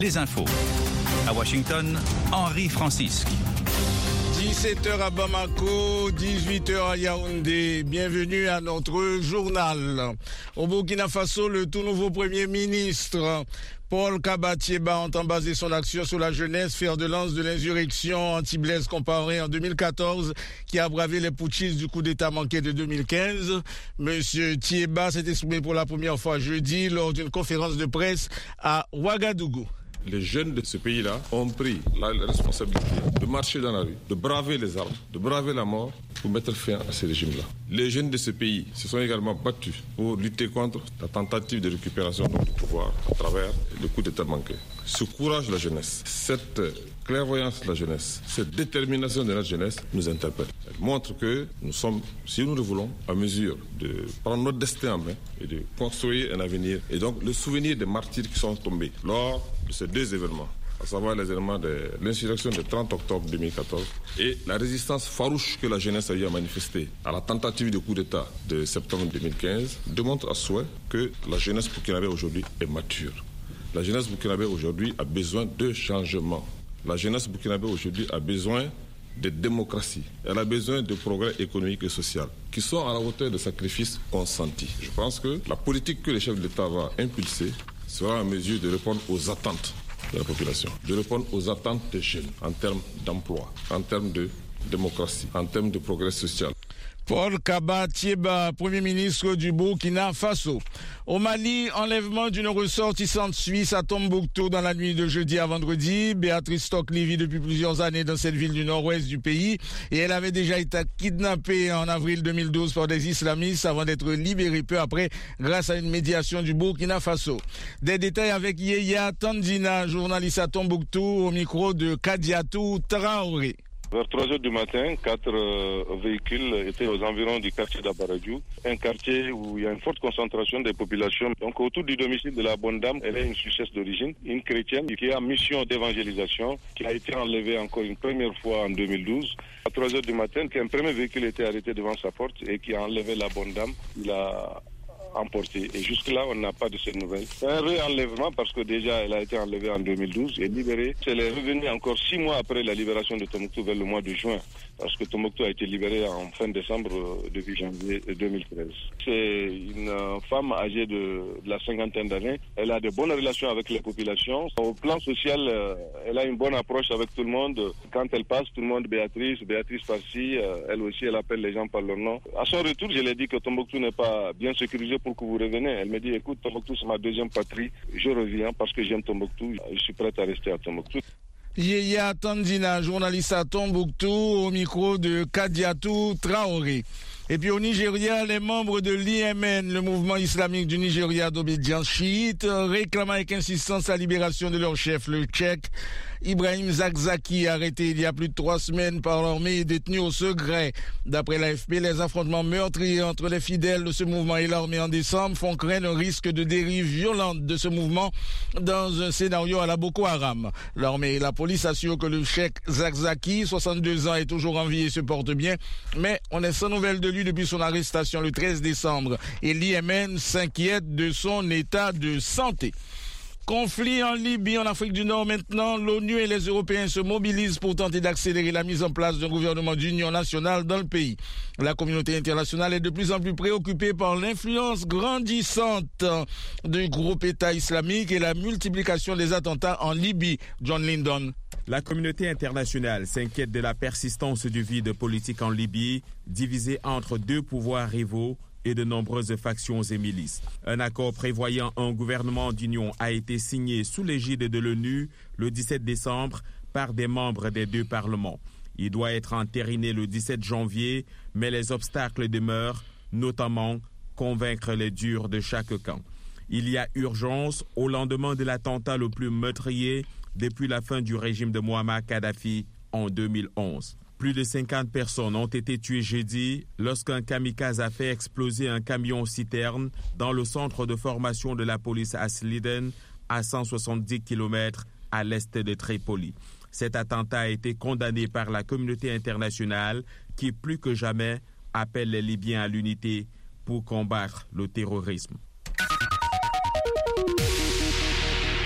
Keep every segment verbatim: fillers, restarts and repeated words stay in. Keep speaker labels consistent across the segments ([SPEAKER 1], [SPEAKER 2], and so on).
[SPEAKER 1] Les infos. À Washington, Henri Francisque.
[SPEAKER 2] dix-sept heures à Bamako, dix-huit heures à Yaoundé. Bienvenue à notre journal. Au Burkina Faso, le tout nouveau Premier ministre Paul Kaba Thiéba entend baser son action sur la jeunesse, fer de lance de l'insurrection anti-Blaise Compaoré en deux mille quatorze, qui a bravé les putschistes du coup d'État manqué de deux mille quinze. Monsieur Thiéba s'est exprimé pour la première fois jeudi lors d'une conférence de presse à Ouagadougou.
[SPEAKER 3] Les jeunes de ce pays-là ont pris la responsabilité de marcher dans la rue, de braver les armes, de braver la mort pour mettre fin à ce régime-là. Les jeunes de ce pays se sont également battus pour lutter contre la tentative de récupération du pouvoir à travers le coup d'État manqué. Ce courage de la jeunesse, cette clairvoyance de la jeunesse, cette détermination de la jeunesse nous interpelle. Elle montre que nous sommes, si nous le voulons, à mesure de prendre notre destin en main et de construire un avenir. Et donc le souvenir des martyrs qui sont tombés lors de ces deux événements, à savoir les événements de l'insurrection du trente octobre deux mille quatorze et la résistance farouche que la jeunesse a eu à manifester à la tentative de coup d'État de septembre deux mille quinze, démontre à souhait que la jeunesse burkinabé aujourd'hui est mature. La jeunesse burkinabé aujourd'hui a besoin de changement. La jeunesse burkinabé aujourd'hui a besoin de démocratie. Elle a besoin de progrès économique et social qui sont à la hauteur de sacrifices consentis. Je pense que la politique que le chef de l'État va impulser sera en mesure de répondre aux attentes de la population, de répondre aux attentes des jeunes en termes d'emploi, en termes de démocratie, en termes de progrès social.
[SPEAKER 2] Paul Kaba Thiéba, Premier ministre du Burkina Faso. Au Mali, enlèvement d'une ressortissante suisse à Tombouctou dans la nuit de jeudi à vendredi. Béatrice Stockley vit depuis plusieurs années dans cette ville du nord-ouest du pays et elle avait déjà été kidnappée en avril deux mille douze par des islamistes avant d'être libérée peu après grâce à une médiation du Burkina Faso. Des détails avec Yeya Tandina, journaliste à Tombouctou, au micro de Kadiatou Traoré.
[SPEAKER 4] Vers trois heures du matin, quatre euh, véhicules étaient aux environs du quartier d'Abaradjou, un quartier où il y a une forte concentration des populations. Donc autour du domicile de la bonne dame, elle est une Suissesse d'origine, une chrétienne qui a mission d'évangélisation, qui a été enlevée encore une première fois en deux mille douze. À trois heures du matin, un premier véhicule était arrêté devant sa porte et qui a enlevé la bonne dame. Il a emporté. Et jusque-là, on n'a pas de ces nouvelles. C'est un réenlèvement parce que déjà, elle a été enlevée en deux mille douze et libérée. Elle est revenue encore six mois après la libération de Tombouctou vers le mois de juin. Parce que Tombouctou a été libéré en fin décembre depuis janvier deux mille treize. C'est une femme âgée de, de la cinquantaine d'années. Elle a de bonnes relations avec les populations. Au plan social, elle a une bonne approche avec tout le monde. Quand elle passe, tout le monde, Béatrice, Béatrice par-ci, elle aussi, elle appelle les gens par leur nom. À son retour, je l'ai dit que Tombouctou n'est pas bien sécurisé pour que vous reveniez. Elle me dit, écoute, Tombouctou, c'est ma deuxième patrie. Je reviens parce que j'aime Tombouctou. Je suis prête à rester à Tombouctou.
[SPEAKER 2] Yeya Tandina, journaliste à Tombouctou, au micro de Kadiatou Traoré. Et puis au Nigeria, les membres de l'I M N, le mouvement islamique du Nigeria d'obédience chiite, réclament avec insistance la libération de leur chef, le Tchèque Ibrahim Zakzaki, arrêté il y a plus de trois semaines par l'armée et détenu au secret. D'après l'A F P, les affrontements meurtriers entre les fidèles de ce mouvement et l'armée en décembre font craindre un risque de dérive violente de ce mouvement dans un scénario à la Boko Haram. L'armée et la police assurent que le cheikh Zakzaki, soixante-deux ans, est toujours en vie et se porte bien, mais on est sans nouvelles de lui depuis son arrestation le treize décembre et l'I M N s'inquiète de son état de santé. Conflit en Libye, en Afrique du Nord maintenant, l'ONU et les Européens se mobilisent pour tenter d'accélérer la mise en place d'un gouvernement d'union nationale dans le pays. La communauté internationale est de plus en plus préoccupée par l'influence grandissante du groupe État islamique et la multiplication des attentats en Libye. John Lyndon.
[SPEAKER 5] La communauté internationale s'inquiète de la persistance du vide politique en Libye, divisé entre deux pouvoirs rivaux et de nombreuses factions et milices. Un accord prévoyant un gouvernement d'union a été signé sous l'égide de l'ONU le dix-sept décembre par des membres des deux parlements. Il doit être entériné le dix-sept janvier, mais les obstacles demeurent, notamment convaincre les durs de chaque camp. Il y a urgence au lendemain de l'attentat le plus meurtrier depuis la fin du régime de Mouammar Kadhafi en deux mille onze. Plus de cinquante personnes ont été tuées jeudi lorsqu'un kamikaze a fait exploser un camion-citerne dans le centre de formation de la police à Sliden, à cent soixante-dix kilomètres à l'est de Tripoli. Cet attentat a été condamné par la communauté internationale qui, plus que jamais, appelle les Libyens à l'unité pour combattre le terrorisme.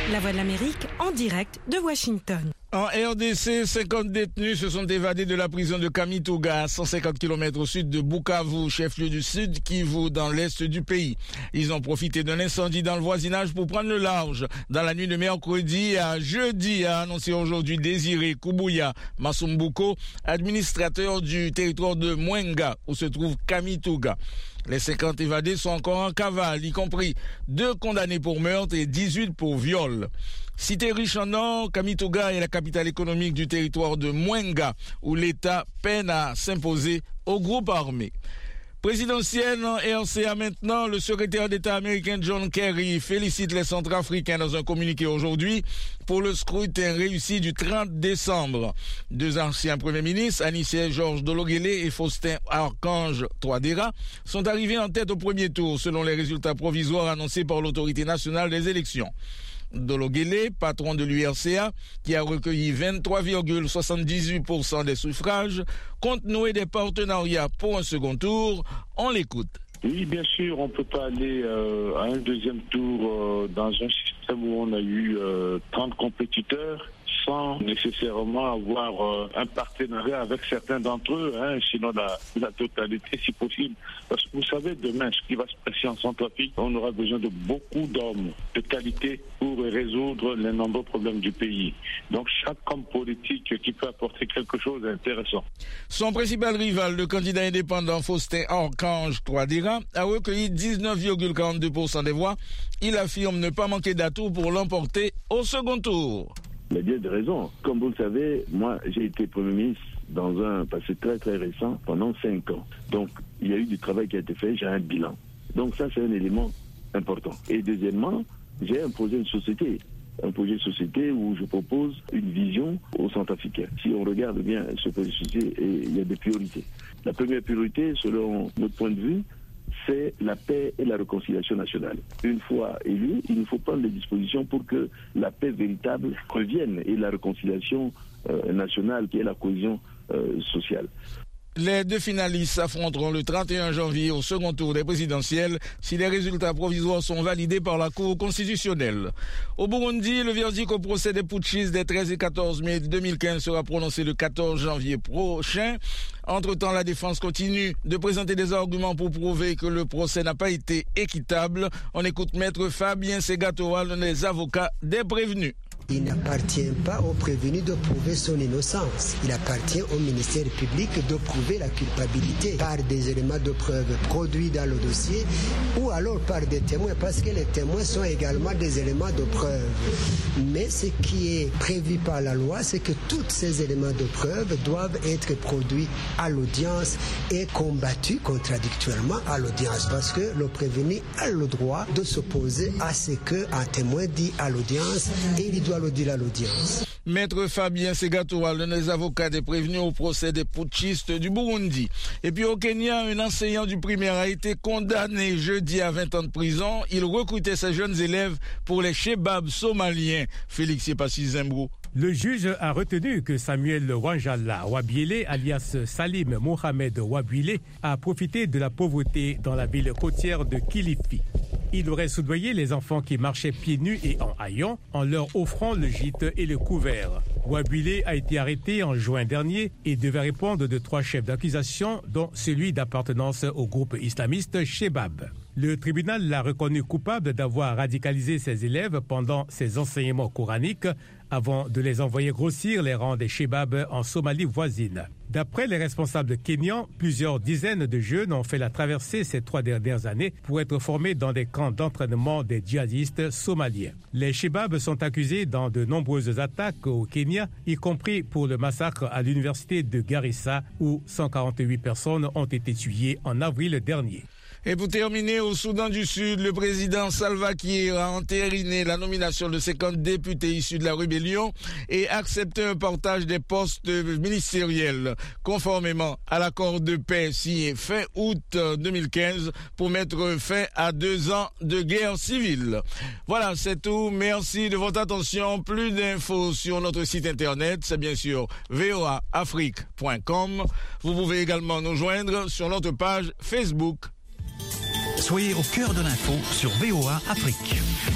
[SPEAKER 6] La Voix de l'Amérique en direct de Washington.
[SPEAKER 2] En R D C, cinquante détenus se sont évadés de la prison de Kamituga, à cent cinquante kilomètres au sud de Bukavu, chef-lieu du Sud Kivu, dans l'est du pays. Ils ont profité d'un incendie dans le voisinage pour prendre le large. Dans la nuit de mercredi à jeudi, a annoncé aujourd'hui Désiré Kubuya Masumbuko, administrateur du territoire de Mwenga, où se trouve Kamituga. Les cinquante évadés sont encore en cavale, y compris deux condamnés pour meurtre et dix-huit pour viol. Cité riche en or, Kamituga est la capitale économique du territoire de Mwenga, où l'État peine à s'imposer au groupe armé. Présidentielle en R C A maintenant, le secrétaire d'État américain John Kerry félicite les Centrafricains dans un communiqué aujourd'hui pour le scrutin réussi du trente décembre. Deux anciens premiers ministres, Anissé Georges Dologuélé et Faustin Archange Touadéra, sont arrivés en tête au premier tour selon les résultats provisoires annoncés par l'autorité nationale des élections. Dologuélé, patron de l'U R C A, qui a recueilli vingt-trois virgule soixante-dix-huit pour cent des suffrages, compte nouer des partenariats pour un second tour. On l'écoute.
[SPEAKER 7] Oui, bien sûr, on ne peut pas aller euh, à un deuxième tour euh, dans un système où on a eu euh, trente compétiteurs sans nécessairement avoir euh, un partenariat avec certains d'entre eux, hein, sinon la, la totalité si possible. Parce que vous savez, demain, ce qui va se passer en Centrafrique, on aura besoin de beaucoup d'hommes de qualité pour résoudre les nombreux problèmes du pays. Donc chaque homme politique qui peut apporter quelque chose d'intéressant.
[SPEAKER 2] Son principal rival, le candidat indépendant Faustin Archange Touadéra, a recueilli dix-neuf virgule quarante-deux pour cent des voix. Il affirme ne pas manquer d'atouts pour l'emporter au second tour.
[SPEAKER 8] Il y a bien des raisons. Comme vous le savez, moi, j'ai été Premier ministre dans un passé très très récent pendant cinq ans. Donc, il y a eu du travail qui a été fait, j'ai un bilan. Donc ça, c'est un élément important. Et deuxièmement, j'ai imposé une société. Un projet de société où je propose une vision aux Centrafricains. Si on regarde bien ce projet de société, il y a des priorités. La première priorité, selon notre point de vue, c'est la paix et la réconciliation nationale. Une fois élu, il nous faut prendre des dispositions pour que la paix véritable revienne et la réconciliation euh, nationale qui est la cohésion euh, sociale.
[SPEAKER 2] Les deux finalistes s'affronteront le trente et un janvier au second tour des présidentielles si les résultats provisoires sont validés par la Cour constitutionnelle. Au Burundi, le verdict au procès des putschistes des treize et quatorze mai deux mille quinze sera prononcé le quatorze janvier prochain. Entre-temps, la défense continue de présenter des arguments pour prouver que le procès n'a pas été équitable. On écoute Maître Fabien Segatoa, l'un des avocats des prévenus.
[SPEAKER 9] Il n'appartient pas au prévenu de prouver son innocence. Il appartient au ministère public de prouver la culpabilité par des éléments de preuve produits dans le dossier ou alors par des témoins, parce que les témoins sont également des éléments de preuve. Mais ce qui est prévu par la loi, c'est que tous ces éléments de preuve doivent être produits à l'audience et combattus contradictoirement à l'audience, parce que le prévenu a le droit de s'opposer à ce qu'un témoin dit à l'audience et il doit le dire à l'audience.
[SPEAKER 2] Maître Fabien Segatoa, l'un des avocats des prévenus au procès des putschistes du Burundi. Et puis au Kenya, un enseignant du primaire a été condamné jeudi à vingt ans de prison. Il recrutait ses jeunes élèves pour les shebabs somaliens. Félix Yepassi Zembrou.
[SPEAKER 10] Le juge a retenu que Samuel Wanjala Wabiele, alias Salim Mohamed Wabiele, a profité de la pauvreté dans la ville côtière de Kilifi. Il aurait soudoyé les enfants qui marchaient pieds nus et en haillons en leur offrant le gîte et le couvert. Wabiele a été arrêté en juin dernier et devait répondre de trois chefs d'accusation, dont celui d'appartenance au groupe islamiste Shebab. Le tribunal l'a reconnu coupable d'avoir radicalisé ses élèves pendant ses enseignements coraniques avant de les envoyer grossir les rangs des Shebab en Somalie voisine. D'après les responsables kenyans, plusieurs dizaines de jeunes ont fait la traversée ces trois dernières années pour être formés dans des camps d'entraînement des djihadistes somaliens. Les Shebab sont accusés dans de nombreuses attaques au Kenya, y compris pour le massacre à l'université de Garissa où cent quarante-huit personnes ont été tuées en avril dernier.
[SPEAKER 2] Et pour terminer, au Soudan du Sud, le président Salva Kiir a entériné la nomination de cinquante députés issus de la rébellion et accepté un partage des postes ministériels, conformément à l'accord de paix signé fin août deux mille quinze pour mettre fin à deux ans de guerre civile. Voilà, c'est tout. Merci de votre attention. Plus d'infos sur notre site internet, c'est bien sûr v o a afrique point com. Vous pouvez également nous joindre sur notre page Facebook.
[SPEAKER 1] Soyez au cœur de l'info sur V O A Afrique.